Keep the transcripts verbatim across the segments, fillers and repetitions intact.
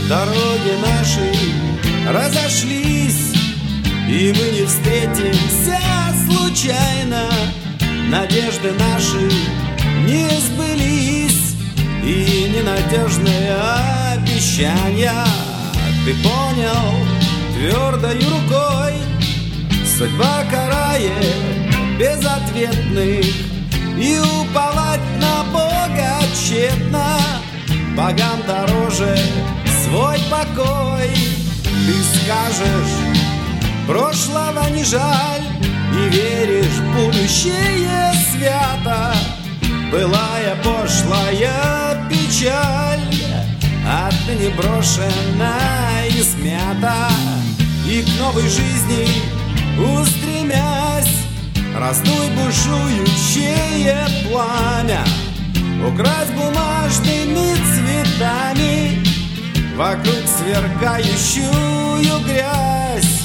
дороги наши разошлись, и мы не встретимся случайно. Надежды наши не сбылись, и ненадежные обещания. Ты понял твердой рукой, судьба карает безответных, и уповать на Бога тщетно. Богам дороже свой покой. Ты скажешь, прошлого не жаль, и веришь в будущее свято. Былая пошлая печаль отныне брошена и смята, и к новой жизни устремясь, раздуй бушующее пламя, укрась бумажными цветами вокруг сверкающую грязь.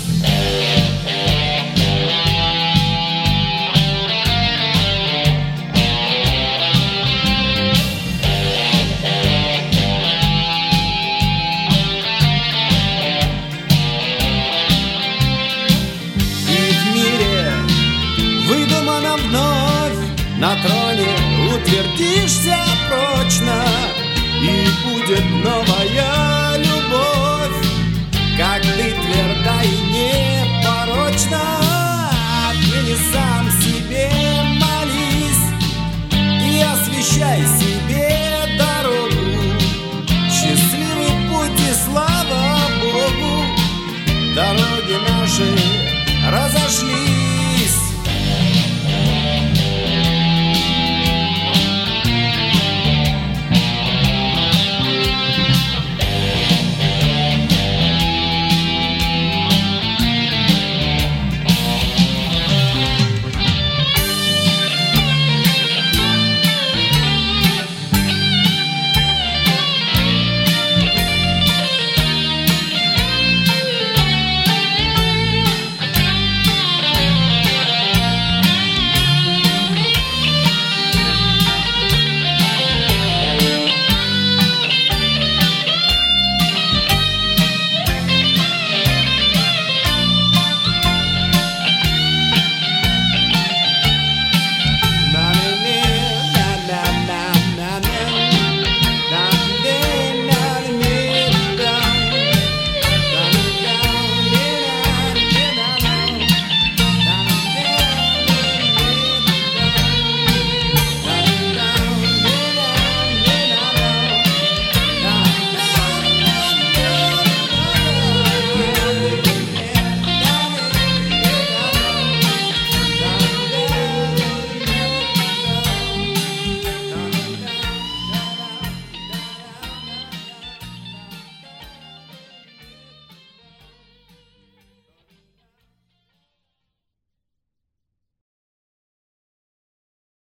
На троне утвердишься прочно, и будет новая